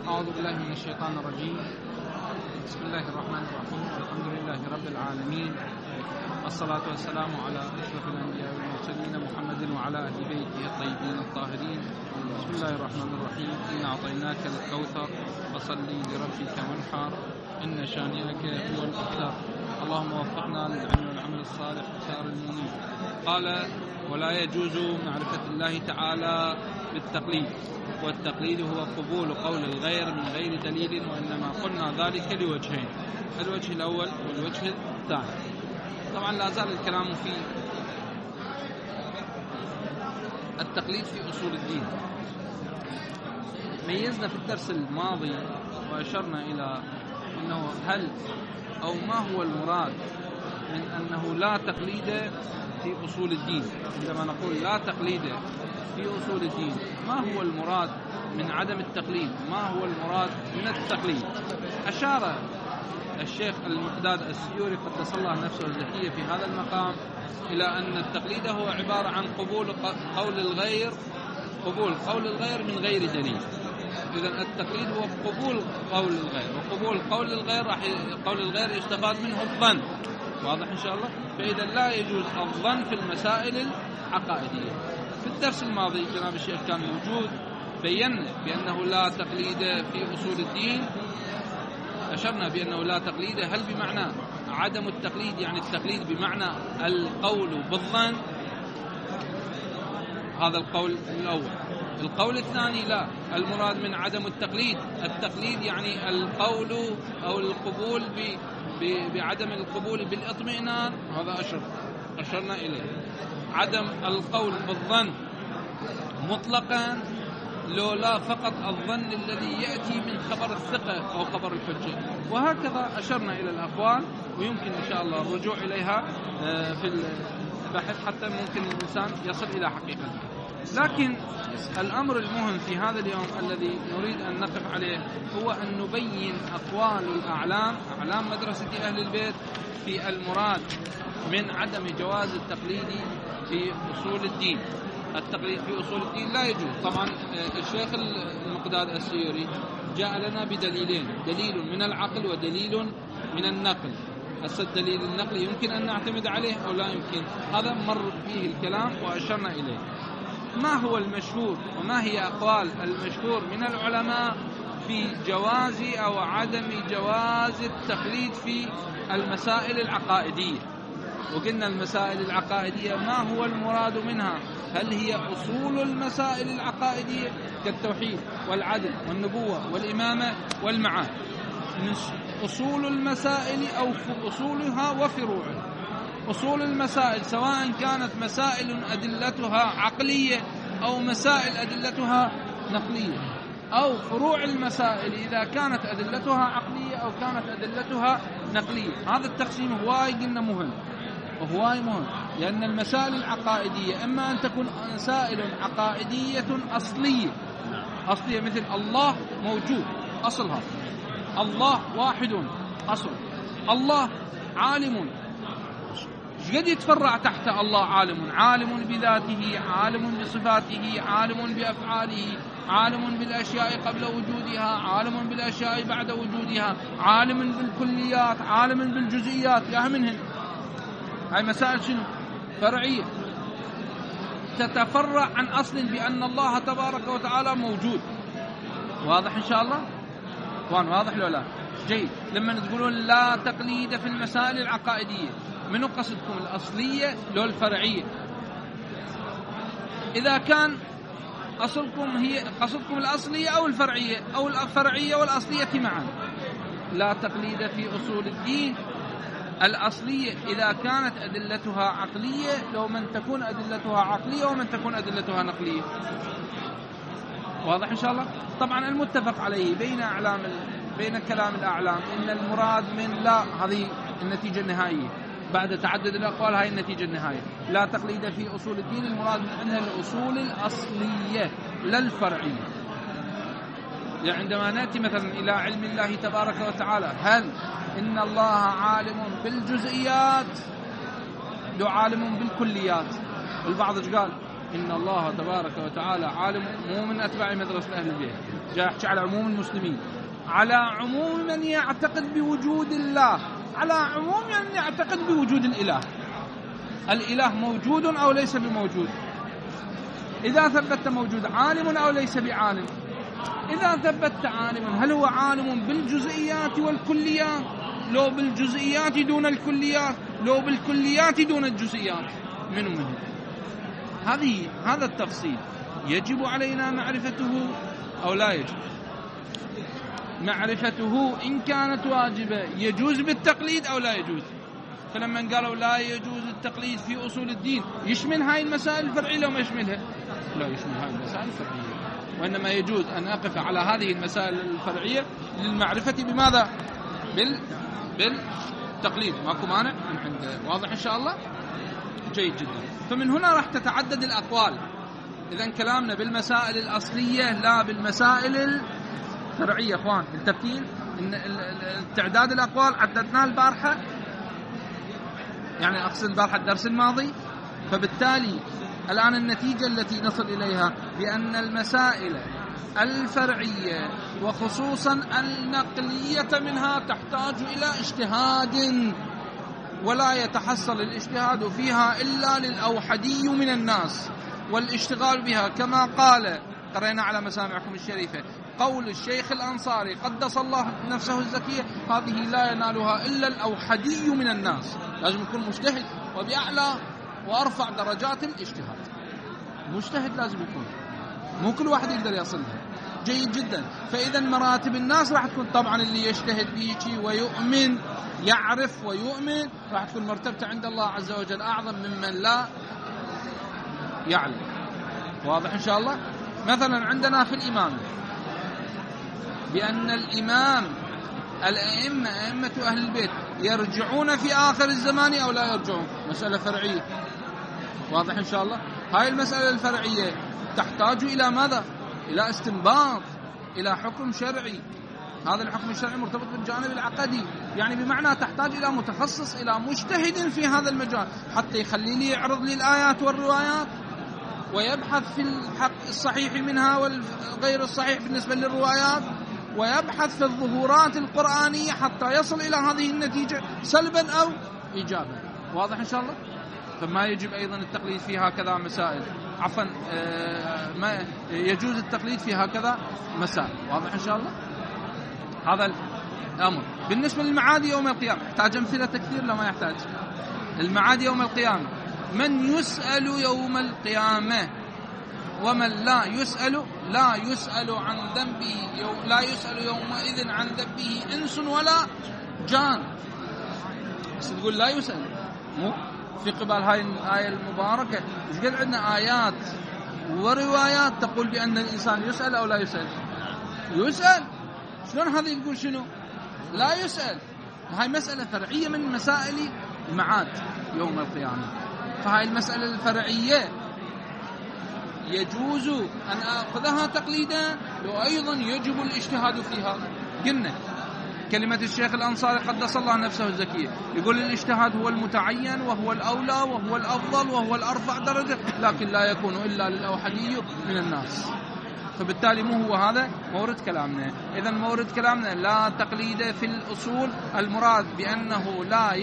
أعوذ بالله من الشيطان الرجيم. بسم الله الرحمن الرحيم. الحمد لله رب العالمين، والصلاة والسلام على أشرف الأنبياء والمرسلين محمد وعلى أهل بيته الطيبين الطاهرين. بسم الله الرحمن الرحيم. إن أعطيناك الكوثر فصل لربك وانحر إن شانئك هو الأبتر. اللهم وفقنا للعلم والعمل الصالح وسائر المؤمنين. قال: ولا يجوز معرفة الله تعالى بالتقليد، والتقليد هو قبول قول الغير من غير دليل، وإنما قلنا ذلك لوجهين: الوجه الأول والوجه الثاني. طبعا لا زال الكلام في التقليد في أصول الدين. ميزنا في الدرس الماضي وأشرنا إلى أنه هل أو ما هو المراد من أنه لا تقليد في أصول الدين. عندما نقول لا تقليد في أصول الدين، ما هو المراد من عدم التقليد؟ ما هو المراد من التقليد؟ أشار الشيخ المقداد السيوري قدس الله نفسه الزكية في هذا المقام إلى أن التقليد هو عبارة عن قبول قول الغير من غير دليل. إذن التقليد هو قبول قول الغير، وقبول قول الغير يستفاد منه الظن. واضح إن شاء الله؟ فإذا لا يجوز الظن في المسائل العقائدية. في الدرس الماضي جناب الشيخ كان موجود، بينا بأنه لا تقليد في أصول الدين. أشرنا بأنه لا تقليد هل بمعنى عدم التقليد، يعني التقليد بمعنى القول بالظن؟ هذا القول الأول. القول الثاني: لا، المراد من عدم التقليد يعني القول أو القبول بعدم القبول بالاطمئنان. هذا أشرنا إليه. عدم القول بالظن مطلقا، لولا فقط الظن الذي يأتي من خبر الثقة أو خبر الحجة. وهكذا أشرنا إلى الأقوال، ويمكن إن شاء الله الرجوع إليها في البحث حتى ممكن الإنسان يصل إلى حقيقة. لكن الأمر المهم في هذا اليوم الذي نريد أن نقف عليه هو أن نبين أقوال الأعلام، أعلام مدرسة أهل البيت، في المراد من عدم جواز التقليد في أصول الدين. التقليد في أصول الدين لا يجوز. طبعا الشيخ المقداد السيوري جاء لنا بدليلين: دليل من العقل ودليل من النقل. الدليل النقلي يمكن أن نعتمد عليه أو لا يمكن، هذا مر فيه الكلام وأشرنا إليه. ما هو المشهور وما هي أقوال المشهور من العلماء في جواز أو عدم جواز التقليد في المسائل العقائدية؟ وقلنا المسائل العقائدية ما هو المراد منها؟ هل هي أصول المسائل العقائدية كالتوحيد والعدل والنبوة والإمامة والمعاد، أصول المسائل أو أصولها وفروعها. أصول المسائل سواء كانت مسائل أدلتها عقلية أو مسائل أدلتها نقلية، أو فروع المسائل إذا كانت أدلتها عقلية أو كانت أدلتها نقلية. هذا التقسيم هواي قلنا مهم وهواي مهم، لأن المسائل العقائدية إما أن تكون مسائل عقائدية أصلية مثل الله موجود، أصلها الله واحد، أصل الله عالم، قد يتفرع تحت الله عالم بذاته، عالم بصفاته، عالم بأفعاله، عالم بالأشياء قبل وجودها، عالم بالأشياء بعد وجودها، عالم بالكليات، عالم بالجزئيات. يا منهن هاي مسائل شنو؟ فرعية، تتفرع عن أصل بأن الله تبارك وتعالى موجود. واضح إن شاء الله؟ واضح لو لا؟ جيد. لما تقولون لا تقليد في المسائل العقائدية، منو قصدكم، الأصلية لو الفرعية؟ إذا كان قصدكم الأصلية أو الفرعية، أو الفرعية والأصلية معا. لا تقليد في أصول الدين الأصلية إذا كانت أدلتها عقلية، لو من تكون أدلتها عقلية ومن تكون أدلتها نقلية. واضح إن شاء الله؟ طبعا المتفق عليه بين كلام الأعلام إن المراد من لا، هذه النتيجة النهائية بعد تعدد الأقوال، هاي النتيجة النهائية. لا تقليد في أصول الدين، المراد منها الأصول الأصلية لا الفرعية. يعني عندما نأتي مثلا إلى علم الله تبارك وتعالى، هل إن الله عالم بالجزئيات لو عالم بالكليات؟ البعض قال إن الله تبارك وتعالى عالم، مو من أتباع مدرسة أهل البيت، جاء يحكي على عموم المسلمين، على عموم من يعتقد بوجود الله، على عموم من يعتقد بوجود الإله. الإله موجود أو ليس بموجود؟ إذا ثبت موجود، عالم أو ليس بعالم؟ إذا ثبت عالم، هل هو عالم بالجزئيات والكليات، لو بالجزئيات دون الكليات، لو بالكليات دون الجزئيات؟ منه هذا التفصيل يجب علينا معرفته أو لا يجب؟ معرفته إن كانت واجبة يجوز بالتقليد أو لا يجوز؟ فلما قالوا لا يجوز التقليد في أصول الدين، يشمل هاي المسائل الفرعية لو ما يشملها؟ لا يشمل هاي المسائل الفرعية، وإنما يجوز أن أقف على هذه المسائل الفرعية للمعرفة بماذا؟ بالتقليد. ماكو مانع من عند، واضح إن شاء الله؟ جيد جدا. فمن هنا راح تتعدد الأقوال. إذن كلامنا بالمسائل الأصلية لا بالمسائل الفرعية. أخوان التبتين تعداد الأقوال عددناه البارحة، يعني أقصد البارحة الدرس الماضي. فبالتالي الآن النتيجة التي نصل إليها بأن المسائل الفرعية وخصوصا النقلية منها تحتاج إلى اجتهاد، ولا يتحصل الاجتهاد فيها إلا للأوحدي من الناس، والاشتغال بها كما قال قرأنا على مسامعكم الشريفة قول الشيخ الأنصاري قدس الله نفسه الزكية، هذه لا ينالها إلا الأوحدي من الناس. لازم يكون مجتهد، وبأعلى وأرفع درجات الاجتهاد مجتهد لازم يكون، مو كل واحد يقدر يصلها. جيد جدا. فإذا مراتب الناس راح تكون طبعا اللي يجتهد بيجي ويؤمن، يعرف ويؤمن، راح تكون مرتبته عند الله عز وجل أعظم ممن لا يعلم. واضح إن شاء الله؟ مثلا عندنا في الإمام بأن الإمام الأئمة أئمة أهل البيت يرجعون في آخر الزمان أو لا يرجعون، مسألة فرعية. واضح إن شاء الله؟ هاي المسألة الفرعية تحتاج إلى ماذا؟ إلى استنباط، إلى حكم شرعي. هذا الحكم الشرعي مرتبط بالجانب العقدي، يعني بمعنى تحتاج إلى متخصص، إلى مجتهد في هذا المجال حتى يخلي لي يعرض لي الآيات والروايات ويبحث في الحق الصحيح منها والغير الصحيح بالنسبة للروايات، ويبحث في الظهورات القرآنية حتى يصل إلى هذه النتيجة سلبا أو إيجابا. واضح إن شاء الله؟ فما يجب أيضا التقليد في هكذا مسائل، عفوا ما يجوز التقليد في هكذا مسائل. واضح إن شاء الله؟ هذا الأمر. بالنسبة للمعاد يوم القيامة يحتاج أمثلة كثير لما يحتاج. المعاد يوم القيامة، من يسأل يوم القيامة ومن لا يسأل، لا يسأل عن ذنبه لا يسأل يومئذ عن ذنبه إنس ولا جان. بس تقول لا يسأل، مو في قبال هاي الآية المباركة مش قد عندنا آيات وروايات تقول بأن الإنسان يسأل أو لا يسأل؟ يسأل. شلون هذه تقول شنو لا يسأل؟ هاي مسألة فرعية من مسائل المعاد يوم القيامة. فهاي المسألة الفرعية يجوز أن أخذها تقليدا وأيضا يجب الاجتهاد فيها. قلنا كلمة الشيخ الأنصاري قدس الله نفسه الزكية يقول الاجتهاد هو المتعين وهو الأولى وهو الأفضل وهو الأرفع درجة، لكن لا يكون إلا للأوحدي من الناس. فبالتالي مو هو هذا مورد كلامنا. إذا مورد كلامنا لا تقليد في الأصول، المراد بأنه لا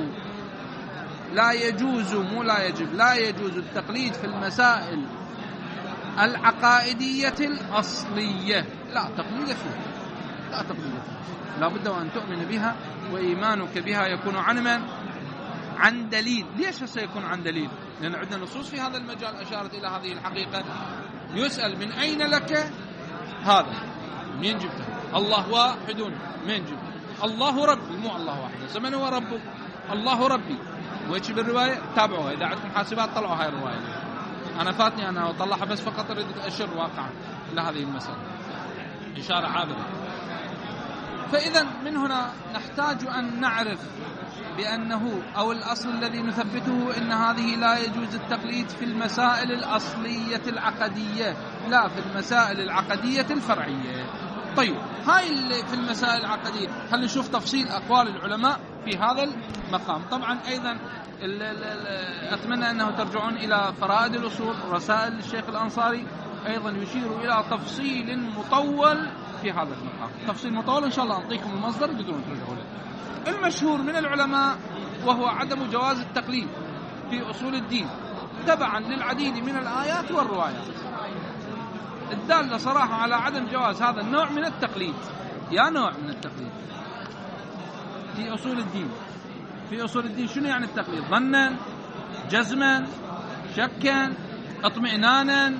يجوز التقليد في المسائل العقائدية الأصلية. لا تقليد فيها، لا تقليد فيها، لا بد وأن تؤمن بها، وإيمانك بها يكون عن دليل. ليش سيكون عن دليل؟ لأن عندنا نصوص في هذا المجال أشارت إلى هذه الحقيقة. يسأل من أين لك هذا؟ مين جبته؟ الله واحد. مين جبته؟ الله ربي، مو الله واحد. زمن هو ربك الله ربي. ويش بالرواية؟ تابعوها إذا عندكم حاسبات طلعوا هاي الرواية. أنا فاتني أنا وطلعها بس فقط أريد أشر واقعا إلى هذه المسألة، إشارة عابرة. فإذا من هنا نحتاج أن نعرف بأنه أو الأصل الذي نثبته إن هذه لا يجوز التقليد في المسائل الأصلية العقدية، لا في المسائل العقدية الفرعية. طيب هاي اللي في المسائل العقدية، خلينا نشوف تفصيل أقوال العلماء في هذا المقام. طبعا أيضا أتمنى أنه ترجعون إلى فرائد الأصول رسائل الشيخ الأنصاري، أيضا يشير إلى تفصيل مطول في هذا المقام، تفصيل مطول إن شاء الله أعطيكم المصدر بدون ترجعوا له. المشهور من العلماء وهو عدم جواز التقليد في أصول الدين تبعا للعديد من الآيات والروايات الدالة صراحة على عدم جواز هذا النوع من التقليد. يا نوع من التقليد في أصول الدين. في أصول الدين شنو يعني التقليد؟ ظنا، جزما، شكا، اطمئنانا،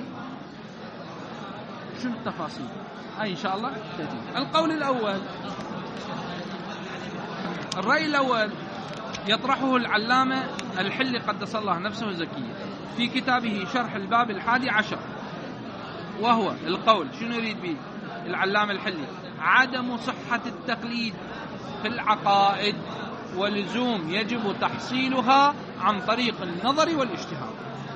شنو التفاصيل؟ إن شاء الله تجي. القول الأول، الرأي الأول يطرحه العلامة الحلي قدس الله نفسه زكية في كتابه شرح الباب 11، وهو القول شنو يريد به العلامة الحلي؟ عدم صحة التقليد في العقائد ولزوم يجب تحصيلها عن طريق النظر والاجتهاد.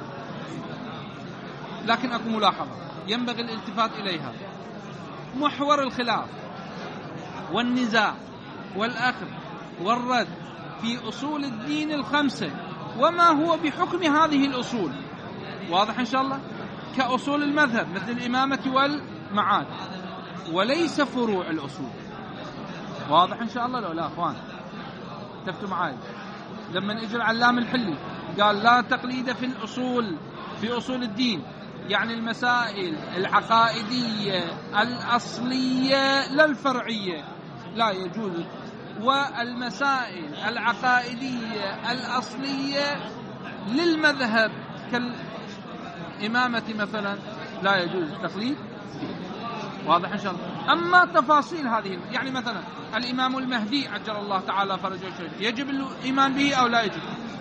لكن أكو ملاحظة ينبغي الالتفات إليها: محور الخلاف والنزاع والأخذ والرد في أصول الدين الخمسة وما هو بحكم هذه الأصول، واضح إن شاء الله، كأصول المذهب مثل الإمامة والمعاد، وليس فروع الأصول. واضح إن شاء الله لو لا أخوان تفتوا معاي؟ لما اجى العلام الحلي قال لا تقليد في الأصول، في أصول الدين، يعني المسائل العقائدية الأصلية لا الفرعية لا يجوز، والمسائل العقائدية الأصلية للمذهب كالإمامة مثلا لا يجوز التقليد. واضح إن شاء الله. أما تفاصيل هذه، يعني مثلا الإمام المهدي عجل الله تعالى فرجه الشريف يجب الإيمان به أو لا يجب؟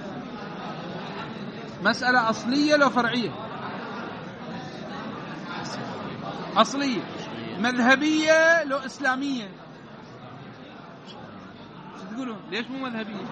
مسألة أصلية لو فرعية؟ أصلية. مذهبية لو إسلامية؟ شو تقولون؟ ليش مو مذهبية؟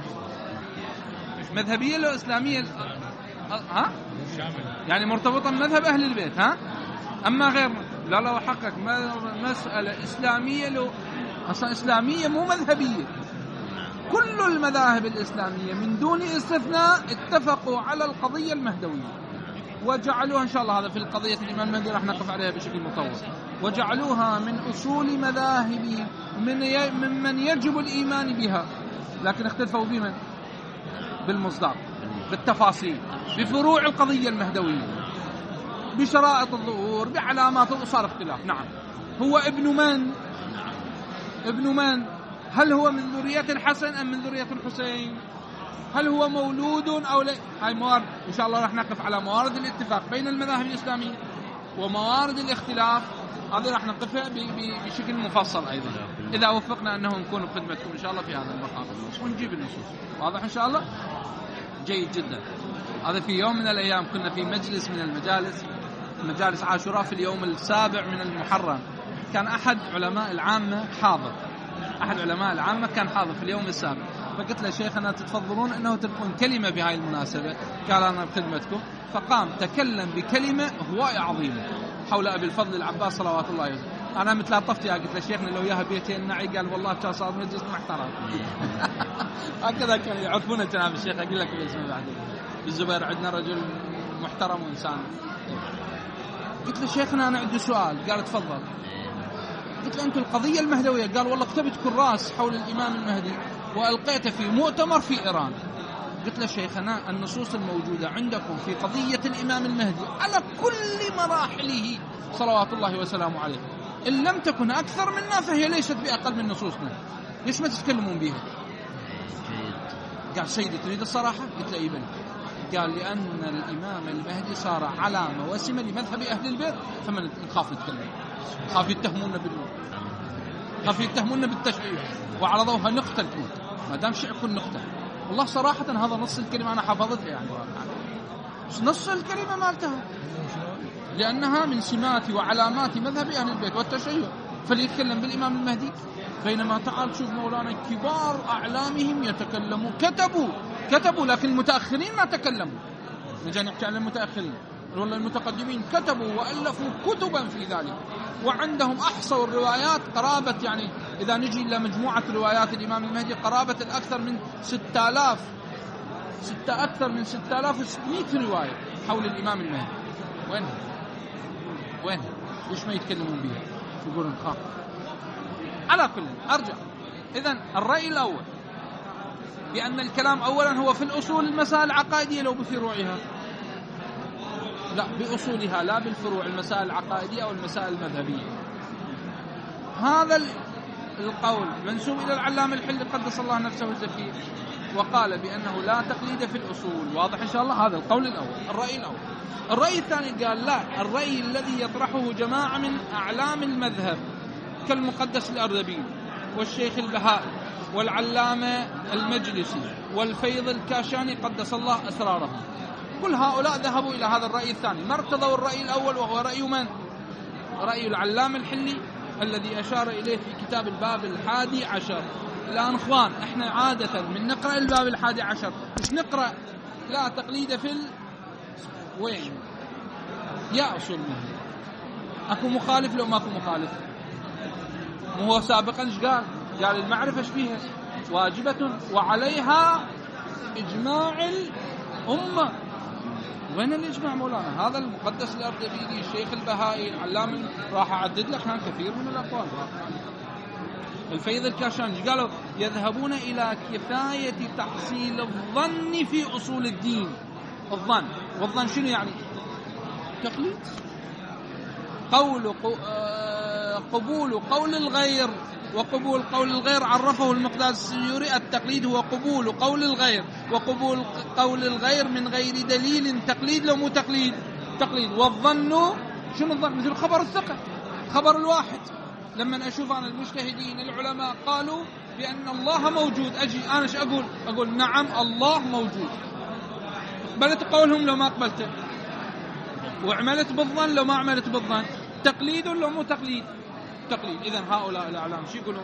مذهبية لو إسلامية؟ ها؟ يعني مرتبطة بمذهب أهل البيت. ها؟ أما غير لا لو حقق مسألة إسلامية لو أصلا إسلامية مو مذهبية. كل المذاهب الإسلامية من دون استثناء اتفقوا على القضية المهدوية وجعلوها إن شاء الله، هذا في القضية الإمام المهدي راح نقف عليها بشكل مطول، وجعلوها من أصول مذاهب ممن يجب الإيمان بها، لكن اختلفوا بمن؟ بالمصداق، بالتفاصيل، بفروع القضية المهدوية، بشرائط الظهور، بعلامات، وصار اختلاف. نعم. هو ابن من؟ ابن من؟ هل هو من ذرية الحسن أم من ذرية الحسين؟ هل هو مولود أو لا؟ هاي موارد إن شاء الله راح نقف على موارد الاتفاق بين المذاهب الإسلامية وموارد الاختلاف، هذه راح نقفها بشكل مفصل أيضا إذا وفقنا أنه نكون بخدمتكم إن شاء الله في هذا المقام ونجيب النصوص. واضح إن شاء الله؟ جيد جدا. هذا في يوم من الأيام كنا في مجلس من مجالس عاشوراء في اليوم 7 من المحرم، كان أحد علماء العامة حاضر، أحد علماء العامة كان حاضر في اليوم 7، فقلت له شيخنا تتفضلون أنه تلقون كلمة بهاي المناسبة؟ قال أنا بخدمتكم. فقام تكلم بكلمة هواية عظيمة حول أبي الفضل العباس صلوات الله عليه. أنا متلاطفت يا قلت له شيخنا لو ياها بيتين نعي، قال والله كان صار مجلس محترم. هكذا كان يعرفون جناب الشيخ. أقول لك باسمه بعدين بالزبير عندنا رجل محترم وإنسان. قلت له شيخنا أنا عندي سؤال. قال تفضل. قلت له أنتم القضية المهدوية، قال والله كتبت كراس حول الإمام المهدي وألقيته في مؤتمر في إيران. قلت له شيخنا النصوص الموجودة عندكم في قضية الإمام المهدي على كل مراحله صلوات الله وسلامه عليه إن لم تكن أكثر منا فهي ليست بأقل من نصوصنا، ليش ما تتكلمون بها؟ قال سيدي تريد الصراحة؟ قلت له إيه بني. قال لأن الإمام المهدي صار علامة وسمة لمذهب أهل البيت، فمن نخاف نتكلم، خاف يتهمون خاف يتهمون بالتشيع وعرضوها نقتل ما دام شيء كن نقتل. والله صراحة هذا نص الكلمة أنا حفظتها، يعني نص الكلمة مالتها، لأنها من سمات وعلامات مذهب أهل البيت والتشيع، فليتكلم بالإمام المهدي. بينما تعال شوف مولانا كبار أعلامهم يتكلموا، كتبوا لكن المتأخرين ما تكلموا. نجي نحكي عن المتأخرين، والله المتقدمين كتبوا وألفوا كتبا في ذلك، وعندهم أحصوا الروايات قرابة، يعني إذا نجي إلى مجموعة روايات الإمام المهدي قرابة الأكثر من 6000 أكثر من 6600 رواية حول الإمام المهدي. وين ليش ما يتكلمون بها؟ يقولون خاف. على كل أرجع. إذن الرأي الأول بأن الكلام أولا هو في الأصول المسائل العقائدية لو بفروعها، لا بأصولها لا بالفروع، المسائل العقائدية أو المسائل المذهبية. هذا القول منسوب إلى العلامة الحلي قدس الله نفسه الزكية، وقال بأنه لا تقليد في الأصول. واضح إن شاء الله؟ هذا القول الأول، الرأي الأول. الرأي الثاني قال لا، الرأي الذي يطرحه جماعة من أعلام المذهب كالمقدس الأردبيلي والشيخ البهائي والعلامة المجلسي والفيض الكاشاني قدس الله أسرارهم، كل هؤلاء ذهبوا إلى هذا الرأي الثاني، ما ارتضوا الرأي الأول وهو رأي من؟ رأي العلامة الحلي الذي أشار إليه في كتاب الباب 11. الآن إخوان إحنا عادة من نقرأ الباب 11 مش نقرأ لا تقليد في وين يا أصول منه. أكو مخالف لو ما أكو مخالف؟ هو سابقا إيش قال المعرفة إيش فيها؟ واجبة وعليها إجماع الأمة. وين الإجماع مولانا؟ هذا المقدس الأردبيلي، الشيخ البهائي، العلامة، راح أعدد لك كان كثير من الأقوال. الفيض الكاشاني قالوا يذهبون إلى كفاية تحصيل الظن في أصول الدين. الظن، والظن شنو يعني؟ تقليد. قبول قول الغير وقبول قول الغير عرفه المقداد السيوري: التقليد هو قبول قول الغير وقبول قول الغير من غير دليل. تقليد لو مو تقليد؟ تقليد. والظن شنو الظن؟ مثل خبر الثقة، خبر الواحد. لما أشوف أنا المجتهدين العلماء قالوا بأن الله موجود، أجي أنا ايش أقول نعم الله موجود. قبلت قولهم لو ما قبلته، وعملت بالظن لو ما عملت بالظن. تقليد لو مو تقليد؟ تقليد. إذن هؤلاء الأعلام شو يقولون؟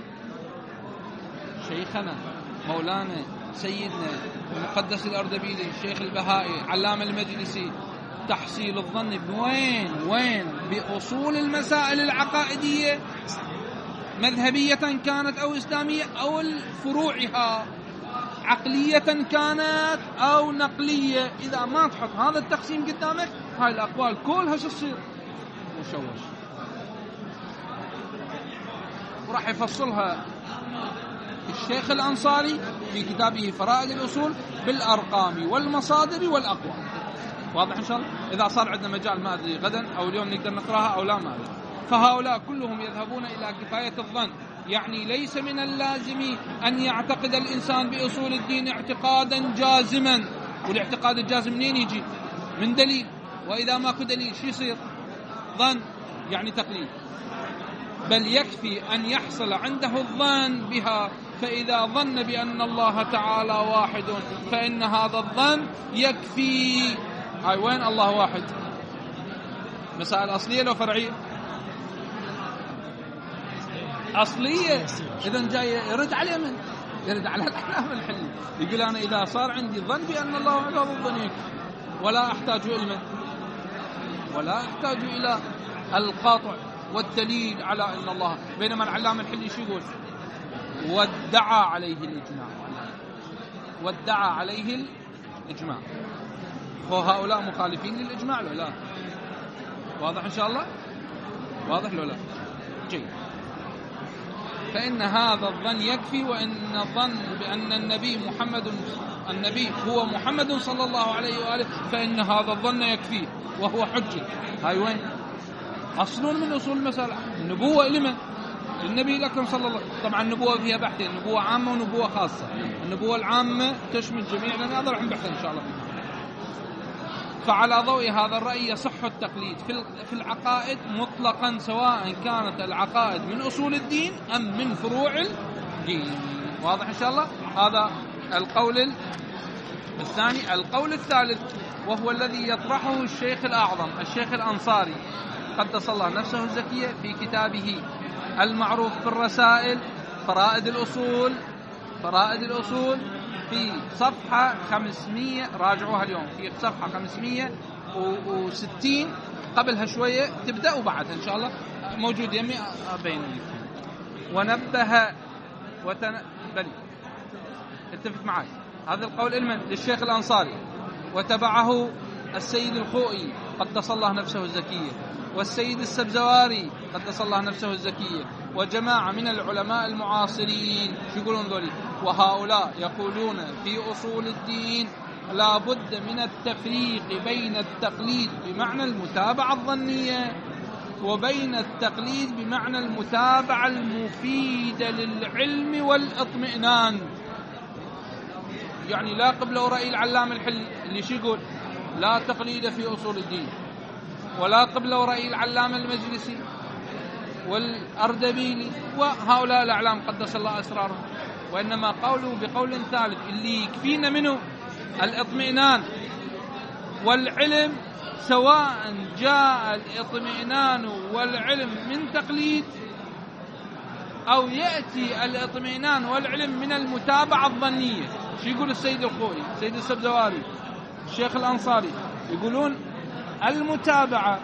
شيخنا مولانا سيدنا المقدس الأردبيلي، الشيخ البهائي، علامة المجلسي، تحصيل الظن وين؟ بأصول المسائل العقائدية مذهبية كانت أو إسلامية أو فروعها، عقلية كانت أو نقلية. إذا ما تحط هذا التقسيم قدامك هاي الأقوال كلها شو تصير؟ مشوش. وراح يفصلها الشيخ الأنصاري في كتابه فرائد الأصول بالأرقام والمصادر والأقوال. واضح إن شاء الله؟ إذا صار عندنا مجال ما أدري غدا أو اليوم نقدر نقراها أو لا ما أدري. فهؤلاء كلهم يذهبون إلى كفاية الظن، يعني ليس من اللازم أن يعتقد الإنسان بأصول الدين اعتقادا جازما. والاعتقاد الجازم منين يجي؟ من دليل. وإذا ماكو دليل شو يصير؟ ظن، يعني تقليد. بل يكفي أن يحصل عنده الظن بها، فإذا ظن بأن الله تعالى واحد فإن هذا الظن يكفي. هاي وين الله واحد؟ مسائل أصلية لو فرعية؟ أصلية. إذن جاي يرد على من؟ يرد على الأحلام الحلي، يقول أنا إذا صار عندي ظن بأن الله واحد هذا الظن يكفي، ولا أحتاج إلى من؟ ولا أحتاج إلى القاطع والدليل على أن الله. بينما العلامة الحلي شو يقول؟ وادعى عليه الإجماع، وادعى عليه الإجماع. وهؤلاء مخالفين للإجماع ولا لا؟ واضح إن شاء الله؟ واضح ولا لا؟ جيد. فإن هذا الظن يكفي، وإن الظن بأن النبي هو محمد صلى الله عليه وآله فإن هذا الظن يكفيه وهو حجة. هاي وين؟ أصل من أصول المسألة. النبوة لمن؟ النبي الأكرم صلى الله عليه وسلم. طبعا النبوة فيها بحثين، نبوة عامة ونبوة خاصة. النبوة العامة تشمل جميع، لأن هذا راح نبحث إن شاء الله. فعلى ضوء هذا الرأي يصح التقليد في العقائد مطلقا، سواء كانت العقائد من أصول الدين أم من فروع الدين. واضح إن شاء الله؟ هذا القول الثاني. القول الثالث وهو الذي يطرحه الشيخ الأعظم الشيخ الأنصاري قدس الله نفسه الزكية في كتابه المعروف بالرسائل فرائد الأصول في صفحة 500، راجعوها اليوم، في صفحة 560 قبلها شوية تبدأ وبعد إن شاء الله موجود يمي بين ونبه بل التفت معي هذا القول علما للشيخ الأنصاري، وتبعه السيد الخوئي قدس الله نفسه الزكية، والسيد السبزواري قدس الله نفسه الزكية، وجماعة من العلماء المعاصرين. شو يقولون ذولي؟ وهؤلاء يقولون في أصول الدين لا بد من التفريق بين التقليد بمعنى المتابعة الظنية وبين التقليد بمعنى المتابعة المفيدة للعلم والاطمئنان. يعني لا قبل رأي العلام الحلي اللي شو يقول؟ لا تقليد في أصول الدين، ولا قبل رأي العلام المجلسي والأردبيلي وهؤلاء الأعلام قدس الله أسرارهم، وإنما قوله بقول ثالث اللي يكفينا منه الاطمئنان والعلم، سواء جاء الاطمئنان والعلم من تقليد أو يأتي الاطمئنان والعلم من المتابعة الظنية. شو يقول السيد الخوئي، السيد السبزواري، الشيخ الأنصاري؟ يقولون المتابعة،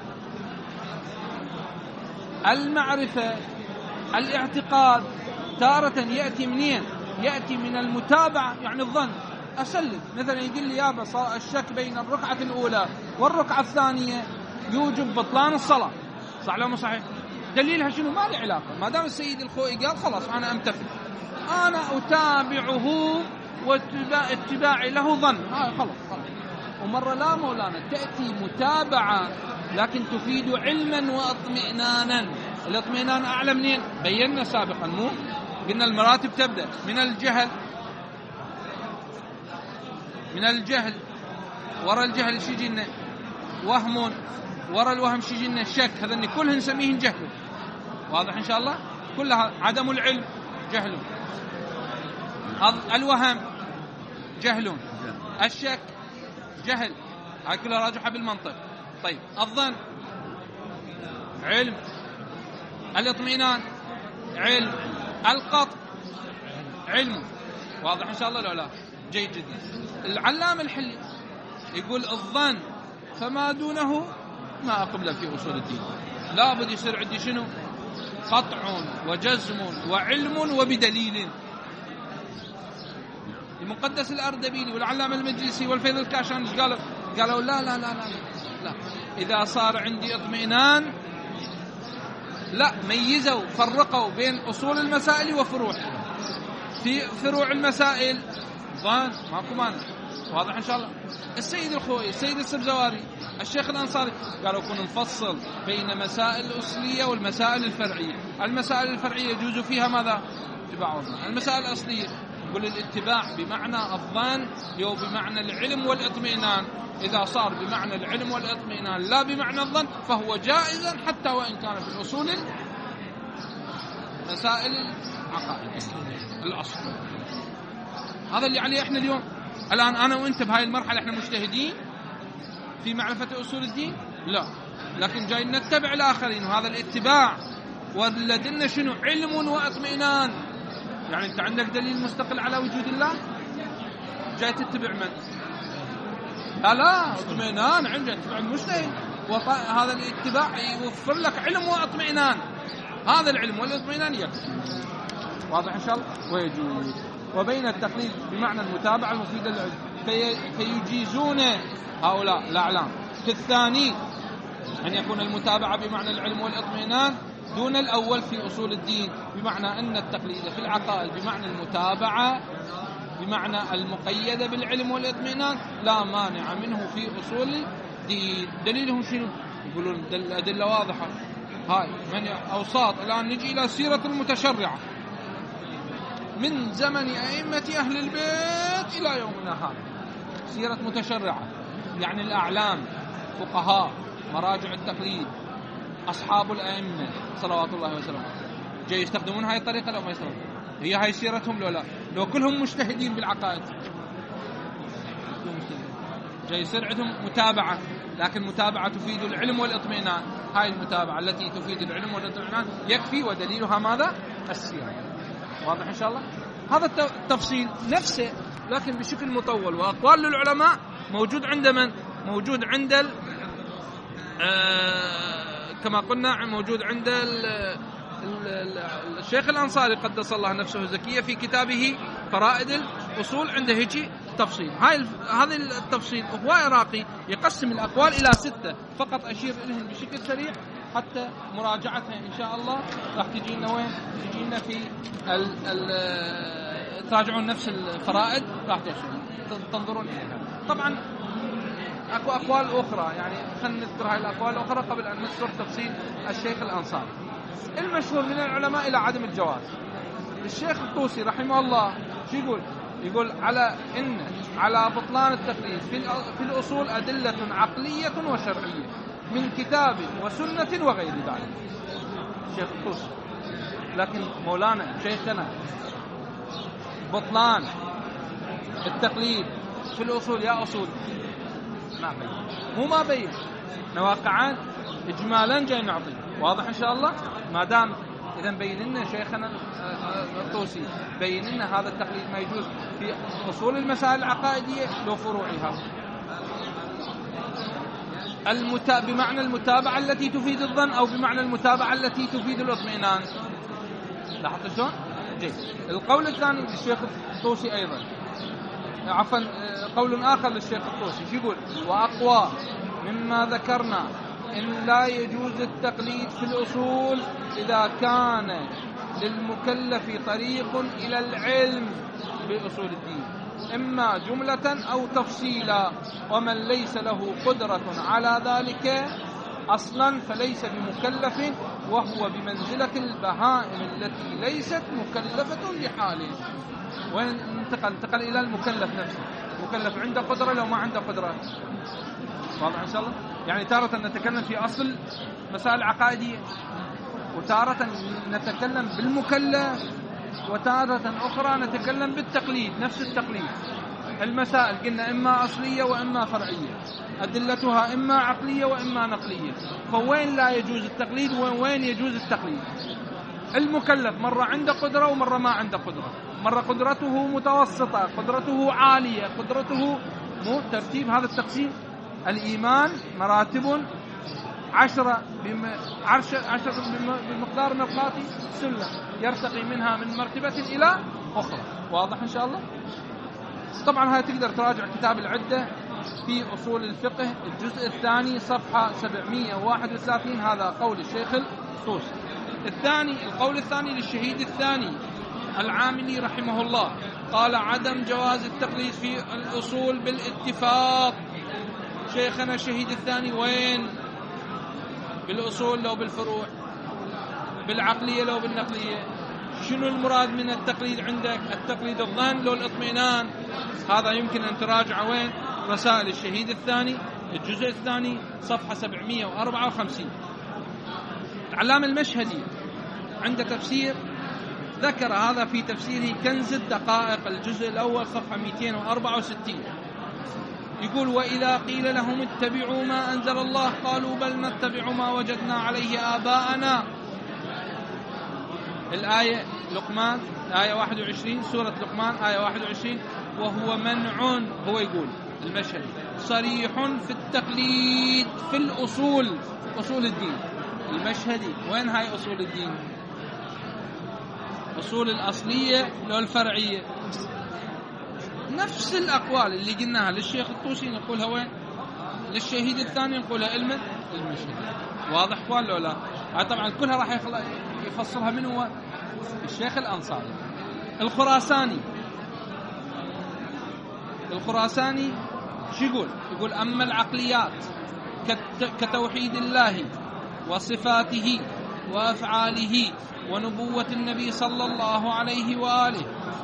المعرفة، الاعتقاد تارة يأتي منين؟ يأتي من المتابعة، يعني الظن. أسلم مثلا يقول لي يابا الشك بين الركعة الأولى والركعة الثانية يوجب بطلان الصلاة، صح لو مو صحيح؟ دليلها شنو؟ ما لي علاقة، ما دام السيد الخوئي قال خلاص أنا أمتثل، أنا أتابعه واتباعي له ظن، خلاص. ومرة لا مولانا تأتي متابعة لكن تفيد علما واطمئنانا. الاطمئنان أعلى منين؟ بينا سابقا، مو قلنا المراتب تبدأ من الجهل، من الجهل، وراء الجهل شي جينا وهم، وراء الوهم شي جينا الشك، هذا كلهن نسميهن جهل. واضح إن شاء الله؟ كلها عدم العلم جهل، الوهم جهل، الشك جهل، هاي كلها راجحة بالمنطق. طيب الظن علم، الاطمئنان علم، القطع علم. واضح إن شاء الله؟ لا جيد جدا. العلام الحلي يقول الظن فما دونه ما قبل في أصول الدين، لا بد يصير عندي شنو؟ قطع وجزم وعلم وبدليل. المقدس الأردبيلي والعلامة المجلسي والفيض الكاشان ايش قالوا؟ قالوا لا لا لا لا لا، إذا صار عندي اطمئنان لا، ميزوا فرقوا بين أصول المسائل وفروعها. في فروع المسائل ظن ماكو مانع، واضح إن شاء الله؟ السيد الخوئي، السيد السبزواري، الشيخ الأنصاري قالوا كنا نفصل بين مسائل الأصلية والمسائل الفرعية. المسائل الفرعية يجوز فيها ماذا؟ اتباع الظن. المسائل الأصلية يقول الاتباع بمعنى الظن أو بمعنى العلم والاطمئنان. إذا صار بمعنى العلم والاطمئنان لا بمعنى الظن فهو جائزا حتى وإن كان في الأصول مسائل العقائد الأصل. هذا اللي عليه احنا اليوم. الآن أنا وأنت بهاي المرحلة احنا مجتهدين في معرفة أصول الدين؟ لا، لكن جاي نتبع الآخرين، وهذا الاتباع ولدينا شنو؟ علم واطمئنان. يعني أنت عندك دليل مستقل على وجود الله، جاي تتبع من؟ لا اطمئنان، عندك تتبع المجتهد، وهذا الاتباع يوفر لك علم واطمئنان. هذا العلم والاطمئنان يكفي. واضح إن شاء الله؟ ويجوز. وبين التقليد بمعنى المتابعة المفيدة للعلم، فيجيزون هؤلاء الأعلام في الثاني أن يكون المتابعة بمعنى العلم والاطمئنان دون الأول في أصول الدين، بمعنى أن التقليد في العقائد بمعنى المتابعة بمعنى المقيدة بالعلم والاطمئنان لا مانع منه في أصول الدين. دليلهم شنو؟ يقولون الأدلة واضحة. هاي من أوساط. الآن نجي إلى سيرة المتشرعة من زمن أئمة أهل البيت إلى يومنا هذا. سيرة متشرعة يعني الأعلام، فقهاء، مراجع التقليد، أصحاب الأئمة صلوات الله وسلامه، جاي يستخدمون هاي الطريقة لو ما يستخدمون؟ هي هاي سيرتهم لو لا؟ لو كلهم مجتهدين بالعقائد جاي يصير عندهم متابعة، لكن متابعة تفيد العلم والاطمئنان. هاي المتابعة التي تفيد العلم والاطمئنان يكفي، ودليلها ماذا؟ السيرة. واضح إن شاء الله؟ هذا التفصيل نفسه لكن بشكل مطول، وأقوال للعلماء موجود عند من؟ موجود عند كما قلنا موجود عند الشيخ الأنصاري قدس الله نفسه الزكية في كتابه فرائد أصول عنده هيك تفصيل. هذا التفصيل هو عراقي يقسم الأقوال إلى 6 فقط، أشير إليهم بشكل سريع حتى مراجعتها إن شاء الله راح تجينا وين؟ تجينا في تراجعون نفس الفرائد راح تنظرون إليها. طبعا أكو أقوال أخرى، يعني خلينا نذكر هاي الأقوال الأخرى قبل أن نذكر تفصيل الشيخ الأنصاري. المشهور من العلماء إلى عدم الجواز. الشيخ الطوسي رحمه الله شو يقول؟ يقول على بطلان التقليد في الأصول أدلة عقلية وشرعية من كتاب وسنة وغير ذلك. الشيخ الطوسي. لكن مولانا شيخنا بطلان التقليد في الأصول يا أصول ما بين، مو ما بين، واقعا إجمالا جاي نعطي واضح إن شاء الله. ما دام إذا بين لنا شيخنا الطوسي بين لنا هذا التقليد ما يجوز في أصول المسائل العقائدية لو فروعها، بمعنى المتابعة التي تفيد الظن أو بمعنى المتابعة التي تفيد الاطمئنان. لاحظت شلون؟ جيد. القول الثاني للشيخ الطوسي أيضا، عفوا قول آخر للشيخ الطوسي يقول وأقوى مما ذكرنا إن لا يجوز التقليد في الأصول إذا كان للمكلف طريق إلى العلم بأصول الدين إما جملة أو تفصيلا، ومن ليس له قدرة على ذلك أصلا فليس بمكلف وهو بمنزلة البهائم التي ليست مكلفة بحاله. وين انتقل إلى المكلف نفسه، مكلف عنده قدرة لو ما عنده قدرة. واضح إن شاء الله؟ يعني تارة نتكلم في أصل مسائل عقائدية، وتارة نتكلم بالمكلف، وتارة أخرى نتكلم بالتقليد، نفس التقليد. المسائل قلنا إما أصلية وإما فرعية، أدلتها إما عقلية وإما نقلية. فوين لا يجوز التقليد ووين يجوز التقليد؟ المكلف مرة عنده قدرة ومرة ما عنده قدرة، مرة قدرته متوسطة، قدرته عالية، قدرته مو ترتيب. هذا التقسيم الإيمان مراتب 10 بمقدار مرقات سلة يرتقي منها من مرتبة إلى أخرى. واضح إن شاء الله؟ طبعا هاي تقدر تراجع كتاب العدة في أصول الفقه الجزء الثاني صفحة 731. هذا قول الشيخ الطوسي. القول الثاني للشهيد الثاني العاملي رحمه الله، قال عدم جواز التقليد في الأصول بالاتفاق. شيخنا الشهيد الثاني وين؟ بالأصول لو بالفروع، بالعقلية لو بالنقلية. شنو المراد من التقليد عندك؟ التقليد الظن لو الاطمئنان؟ هذا يمكن أن تراجع وين؟ رسائل الشهيد الثاني الجزء الثاني صفحة 754. العلامة المشهدي عند تفسير ذكر هذا في تفسيره كنز الدقائق الجزء الأول صفحة 264. يقول وإذا قيل لهم اتبعوا ما أنزل الله قالوا بل نتبع ما وجدنا عليه آباءنا. الآية لقمان آية 21 سورة لقمان آية 21. وهو منع، هو يقول المشهدي صريح في التقليد في الأصول، أصول الدين. المشهدي وين هاي أصول الدين؟ أصول الأصلية لو الفرعية. نفس الأقوال اللي قلناها للشيخ الطوسي نقولها وين؟ للشهيد الثاني نقولها المشهدي. واضح قال لو لا؟ طبعا كلها راح يفصلها من هو؟ الشيخ الأنصاري. الخراساني شو يقول أما العقليات كتوحيد الله وصفاته وأفعاله ونبوة النبي صلى الله عليه وآله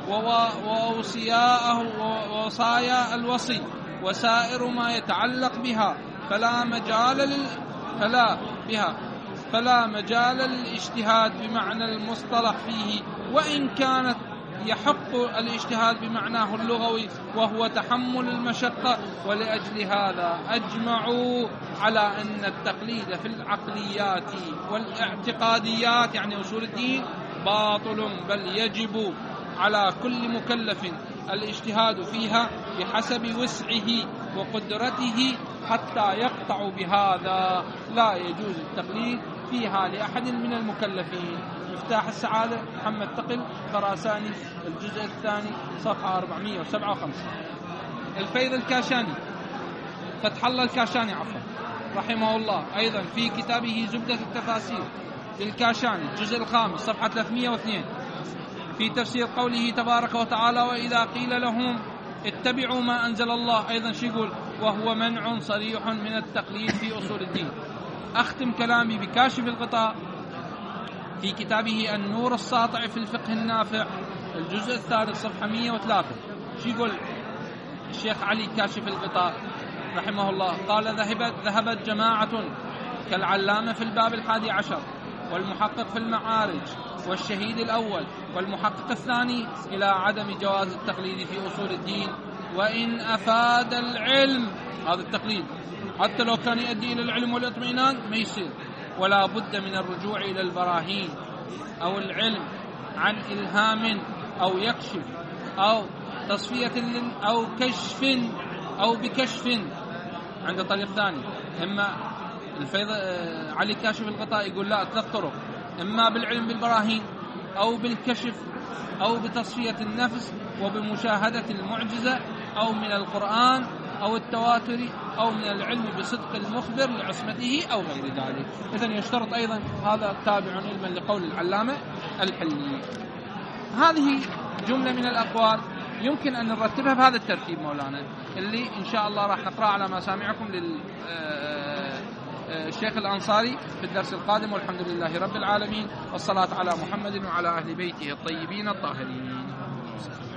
ووصايا الوصي وسائر ما يتعلق بها فلا مجال للاجتهاد بمعنى المصطلح فيه، وإن كانت يحق الاجتهاد بمعناه اللغوي وهو تحمل المشقة. ولأجل هذا أجمعوا على أن التقليد في العقليات والاعتقاديات يعني أصول الدين باطل، بل يجب على كل مكلف الاجتهاد فيها بحسب وسعه وقدرته حتى يقطع بهذا. لا يجوز التقليد فيها لأحد من المكلفين. مفتاح السعادة محمد تقل خراساني، الجزء الثاني صفحة 457. الفيض الكاشاني فتح الله الكاشاني رحمه الله أيضا في كتابه زبدة التفاسير للكاشاني الجزء الخامس صفحة 302 في تفسير قوله تبارك وتعالى وإذا قيل لهم اتبعوا ما أنزل الله أيضا شو يقول؟ وهو منع صريح من التقليد في أصول الدين. أختم كلامي بكاشف الغطاء في كتابه النور الساطع في الفقه النافع الجزء الثالث صفحة 103. شو يقول الشيخ علي كاشف الغطاء رحمه الله؟ قال ذهبت جماعة كالعلامة في الباب 11 والمحقق في المعارج والشهيد الأول والمحقق الثاني إلى عدم جواز التقليد في أصول الدين وإن أفاد العلم. هذا التقليد حتى لو كان يؤدي إلى العلم والاطمئنان ما يصير، ولا بد من الرجوع إلى البراهين أو العلم عن إلهام أو يكشف أو تصفية أو كشف أو بكشف عند طريق ثاني. إما الفيض علي كاشف الغطاء يقول لا 3 طرق، إما بالعلم بالبراهين أو بالكشف أو بتصفية النفس وبمشاهدة المعجزة أو من القرآن أو التواتر أو من العلم بصدق المخبر لعصمته أو غير ذلك. إذن يشترط أيضا هذا تابع علما لقول العلامة الحلي. هذه جملة من الأقوال يمكن أن نرتبها بهذا الترتيب مولانا اللي إن شاء الله راح نقرأ على مسامعكم للشيخ الأنصاري في الدرس القادم. والحمد لله رب العالمين والصلاة على محمد وعلى أهل بيته الطيبين الطاهرين.